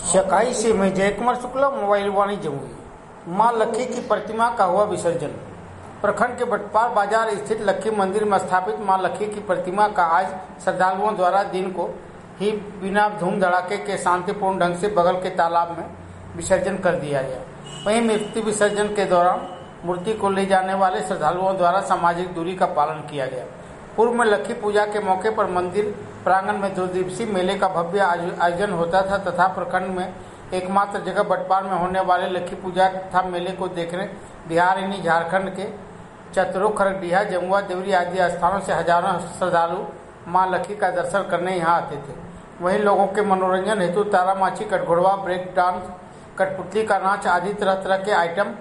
चकाई से मैं जय कुमार शुक्ला, मोबाइल वाणी जमुई। मां लक्की की प्रतिमा का हुआ विसर्जन। प्रखंड के बटपार बाजार स्थित लक्की मंदिर में स्थापित मां लक्की की प्रतिमा का आज श्रद्धालुओं द्वारा दिन को ही बिना धूम धड़ाके के शांतिपूर्ण ढंग से बगल के तालाब में विसर्जन कर दिया गया। वहीं मूर्ति विसर्जन के दौरान मूर्ति को ले जाने वाले श्रद्धालुओं द्वारा सामाजिक दूरी का पालन किया गया। पूर्व में लक्की पूजा के मौके पर मंदिर प्रांगण में 2 दिवसीय मेले का भव्य आयोजन होता था तथा प्रखंड में एकमात्र जगह बटपार में होने वाले लक्की पूजा तथा मेले को देखने बिहार यानी झारखंड के चतरो, खरगडीहा, जमुआ, देवरी आदि स्थानों से हजारों श्रद्धालु मां लक्की का दर्शन करने यहाँ आते थे। वहीं लोगों के मनोरंजन हेतु तारामाची, कटघोड़वा, ब्रेक डांस, कठपुतली का नाच आदि तरह तरह के आइटम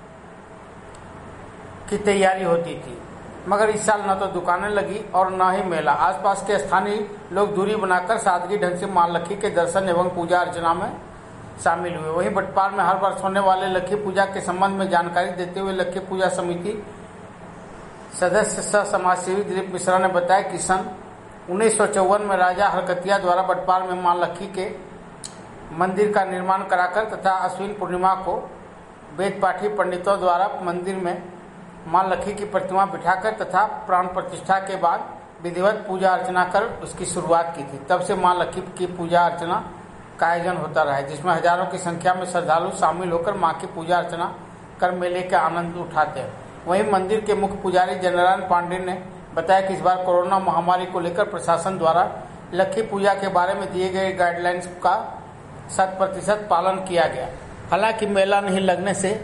की तैयारी होती थी। मगर इस साल न तो दुकानें लगी और न ही मेला। आसपास के स्थानीय लोग दूरी बनाकर सादगी ढंग से मां लक्की के दर्शन एवं पूजा अर्चना में शामिल हुए। वहीं बटपार में हर वर्ष होने वाले लक्की पूजा के संबंध में जानकारी देते हुए लक्की पूजा समिति सदस्य सह समाजसेवी दिलीप मिश्रा ने बताया कि सन 1954 में राजा हरकतिया द्वारा बटपार में मां लक्की के मंदिर का निर्माण कराकर तथा अश्विन पूर्णिमा को वेद पाठी पंडितों द्वारा मंदिर में मां लक्की की प्रतिमा बिठाकर तथा प्राण प्रतिष्ठा के बाद विधिवत पूजा अर्चना कर उसकी शुरुआत की थी। तब से मां लक्की की पूजा अर्चना का आयोजन होता रहा है, जिसमें हजारों की संख्या में श्रद्धालु शामिल होकर मां की पूजा अर्चना कर मेले का आनंद उठाते हैं। वहीं मंदिर के मुख्य पुजारी जननारायण पांडे ने बताया कि इस बार कोरोना महामारी को लेकर प्रशासन द्वारा लक्की पूजा के बारे में दिए गए गाइडलाइंस का 100% पालन किया गया। हालांकि मेला नहीं लगने से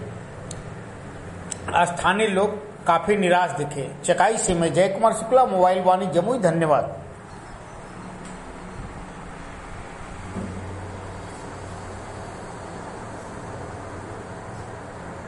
स्थानीय लोग काफी निराश दिखे। चकाई से मैं जय कुमार शुक्ला, मोबाइल वाणी जमुई। धन्यवाद।